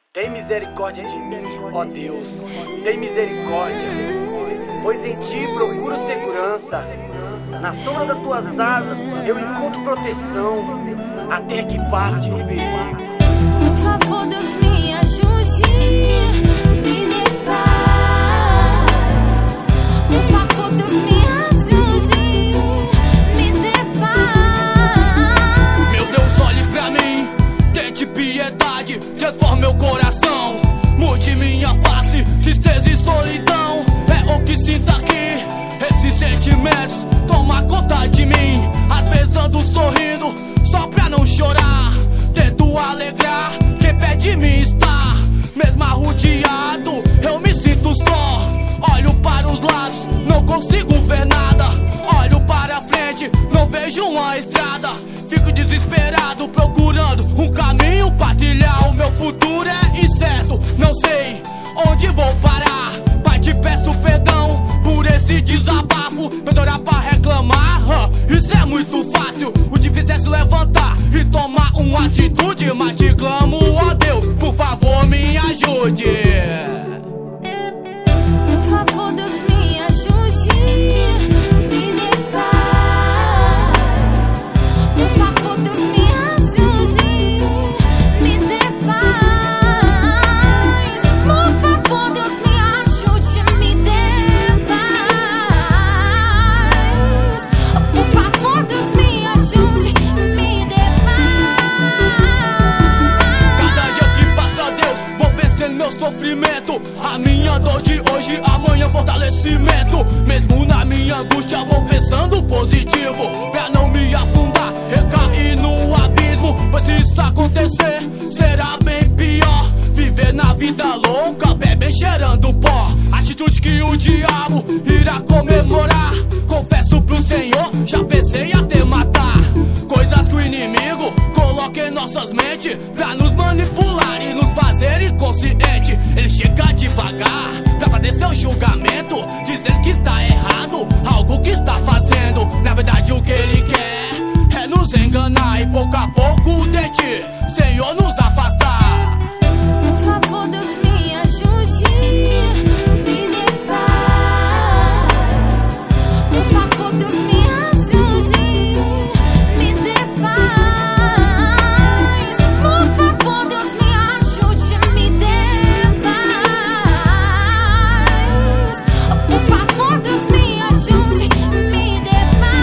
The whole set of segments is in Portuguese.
Tem misericórdia de mim, ó Deus, tem misericórdia, pois em ti procuro segurança. Na sombra das tuas asas eu encontro proteção, até que passe o perigo. Por favor, Deus, me ajude, me dê paz. Por favor, Deus, me ajude, me dê paz. Meu Deus, olhe pra mim, tente piedade, transforme meu coração, mude minha face, tristeza e solidão. É o que sinto aqui, esses sentimentos toma conta de mim. Às vezes ando sorrindo só pra não chorar, tento alegrar quem perto de mim está. Mesmo arrodeado, eu me sinto só. Olho para os lados, não consigo ver nada. Olho para frente, não vejo uma estrada. Fico desesperado procurando um caminho pra trilhar. O meu futuro é incerto, não sei onde vou parar. Pai, te peço perdão por esse desabafo. Perdoar pra reclamar, isso é muito fácil. O difícil é se levantar e tomar uma atitude. Mas te clamo, ó Deus, por favor me ajude. Por favor, Deus, me ajude, me dê paz. Por favor, Deus, me ajude, me dê paz. Por favor, Deus, me ajude, me dê paz. Por favor, Deus, me ajude, me dê paz. Cada dia que passa, Deus, vou vencendo meu sofrimento. A minha dor de hoje, amanhã fortalecimento. Mesmo na minha angústia vou pensando positivo, pra não me afundar, recair no abismo. Pois se isso acontecer, será bem pior. Viver na vida louca, bebê cheirando pó. Atitude que o diabo irá comemorar. Confesso pro Senhor, já pensei até matar. Coisas que o inimigo coloca em nossas mentes, pra nos manipular e nos fazer inconsciente. Ele chega devagar pra fazer seu julgamento, dizendo que está errado algo que está fazendo. Na verdade o que ele quer é nos enganar e pouco a pouco de ti, Senhor, nos afastar. Por favor, Deus, me ajude, me dê paz. Por favor, Deus, me ajude, me dê paz. Por favor, Deus, me ajude, me dê paz. Por favor, Deus, me ajude, me dê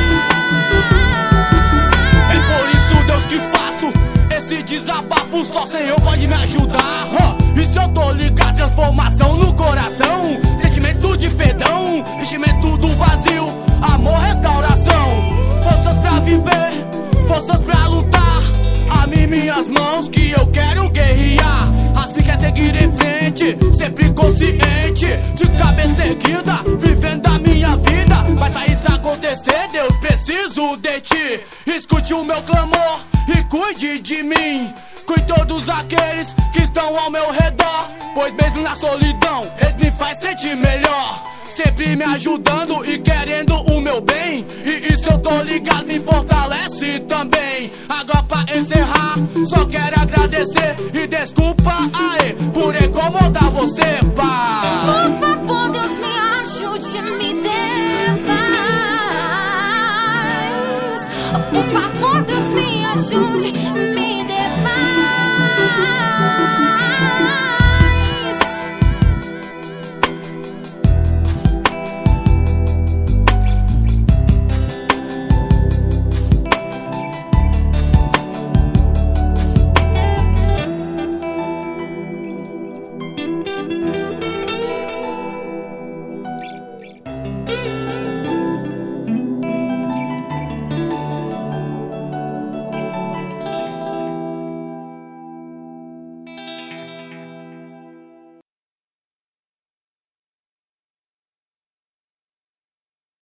paz. É por isso, Deus, que faço esse desabafo. Só o Senhor pode me ajudar. E se eu tô ligado, transformação no coração, sentimento de perdão, enchimento do vazio, amor, restauração. Forças pra viver, forças pra lutar. A mim, minhas mãos, que eu quero guerrear. Assim quer seguir em frente, sempre consciente, de cabeça erguida, vivendo a minha vida. Mas pra isso acontecer, Deus, preciso de ti. Escute o meu clamor e cuide de mim. Cuide todos aqueles que estão ao meu redor, pois mesmo na solidão, ele me faz sentir melhor. Sempre me ajudando e querendo o meu bem, e isso eu tô ligado, me fortalece também. Agora pra encerrar, só quero agradecer e desculpa aí por incomodar você, pai. Por favor, Deus, me ajude, me dê paz. Por favor, Deus, me ajude, me dê